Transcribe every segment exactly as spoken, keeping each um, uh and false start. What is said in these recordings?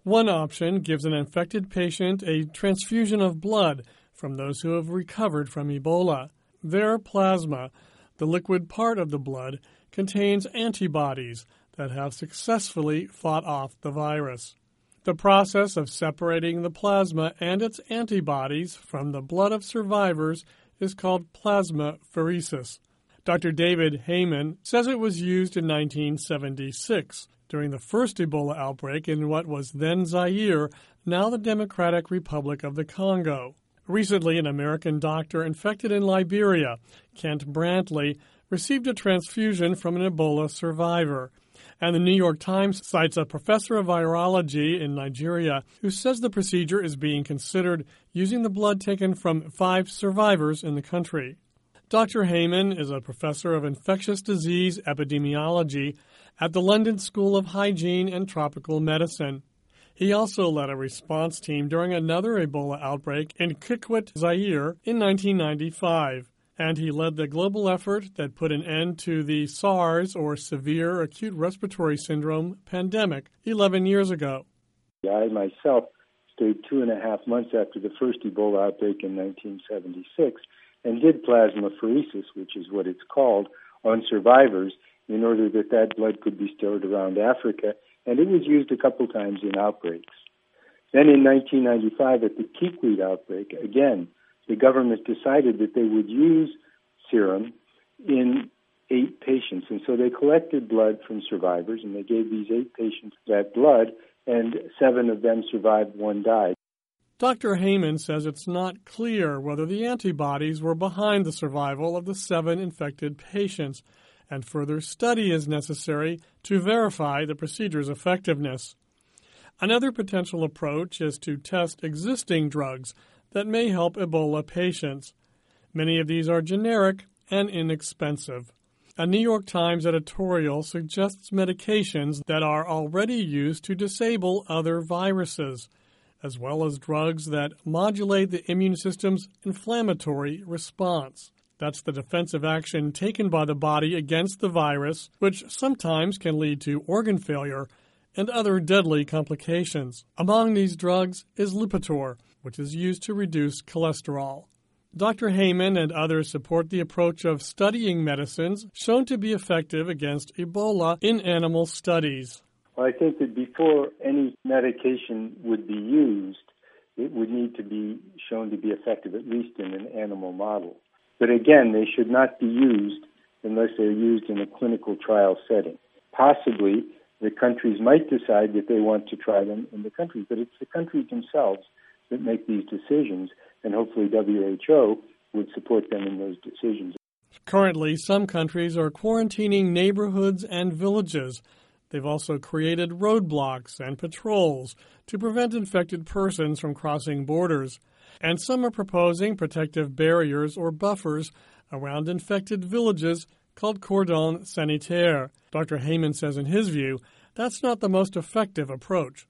One option gives an infected patient a transfusion of blood from those who have recovered from Ebola. Their plasma, the liquid part of the blood, contains antibodies that have successfully fought off the virus. The process of separating the plasma and its antibodies from the blood of survivors is called plasmapheresis. Doctor David Heymann says it was used in nineteen seventy-six during the first Ebola outbreak in what was then Zaire, now the Democratic Republic of the Congo. Recently, an American doctor infected in Liberia, Kent Brantley, received a transfusion from an Ebola survivor. And the New York Times cites a professor of virology in Nigeria who says the procedure is being considered using the blood taken from five survivors in the country. Doctor Heymann is a professor of infectious disease epidemiology at the London School of Hygiene and Tropical Medicine. He also led a response team during another Ebola outbreak in Kikwit, Zaire, in nineteen ninety-five. And he led the global effort that put an end to the SARS, or Severe Acute Respiratory Syndrome, pandemic eleven years ago. I myself stayed two and a half months after the first Ebola outbreak in nineteen seventy-six and did plasmapheresis, which is what it's called, on survivors in order that that blood could be stored around Africa, and it was used a couple times in outbreaks. Then in nineteen ninety-five, at the Kikwit outbreak, again, the government decided that they would use serum in eight patients. And so they collected blood from survivors, and they gave these eight patients that blood, and seven of them survived, one died. Doctor Heymann says it's not clear whether the antibodies were behind the survival of the seven infected patients, and further study is necessary to verify the procedure's effectiveness. Another potential approach is to test existing drugs that may help Ebola patients. Many of these are generic and inexpensive. A New York Times editorial suggests medications that are already used to disable other viruses, as well as drugs that modulate the immune system's inflammatory response. That's the defensive action taken by the body against the virus, which sometimes can lead to organ failure and other deadly complications. Among these drugs is Lipitor, which is used to reduce cholesterol. Doctor Heymann and others support the approach of studying medicines shown to be effective against Ebola in animal studies. Well, I think that before any medication would be used, it would need to be shown to be effective, at least in an animal model. But again, they should not be used unless they're used in a clinical trial setting. Possibly, the countries might decide that they want to try them in the country, but it's the countries themselves that make these decisions, and hopefully W H O would support them in those decisions. Currently, some countries are quarantining neighborhoods and villages. They've also created roadblocks and patrols to prevent infected persons from crossing borders. And some are proposing protective barriers or buffers around infected villages called cordon sanitaire. Doctor Heymann says in his view, that's not the most effective approach.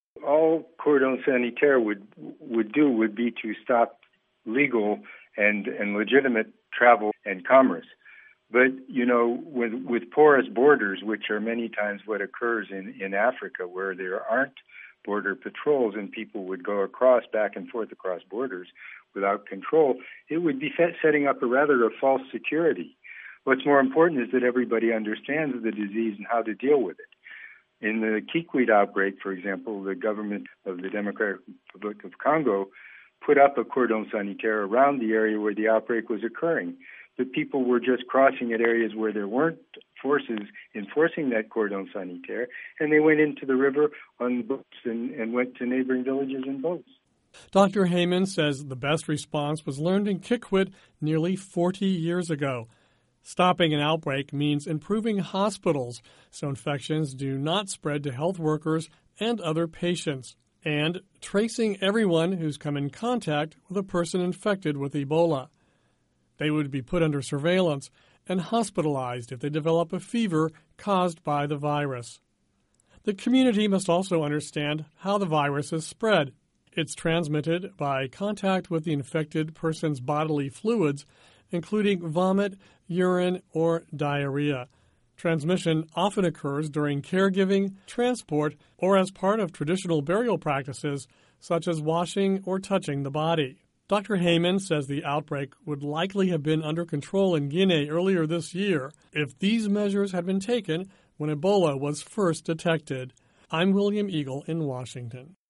All cordon sanitaire would would do would be to stop legal and, and legitimate travel and commerce. But, you know, with, with porous borders, which are many times what occurs in, in Africa, where there aren't border patrols and people would go across, back and forth across borders without control, it would be setting up a rather a false security. What's more important is that everybody understands the disease and how to deal with it. In the Kikwit outbreak, for example, the government of the Democratic Republic of Congo put up a cordon sanitaire around the area where the outbreak was occurring. But people were just crossing at areas where there weren't forces enforcing that cordon sanitaire, and they went into the river on boats and, and went to neighboring villages in boats. Doctor Heymann says the best response was learned in Kikwit nearly forty years ago. Stopping an outbreak means improving hospitals so infections do not spread to health workers and other patients, and tracing everyone who's come in contact with a person infected with Ebola. They would be put under surveillance and hospitalized if they develop a fever caused by the virus. The community must also understand how the virus is spread. It's transmitted by contact with the infected person's bodily fluids, including vomit, urine, or diarrhea. Transmission often occurs during caregiving, transport, or as part of traditional burial practices, such as washing or touching the body. Doctor Heyman says the outbreak would likely have been under control in Guinea earlier this year if these measures had been taken when Ebola was first detected. I'm William Eagle in Washington.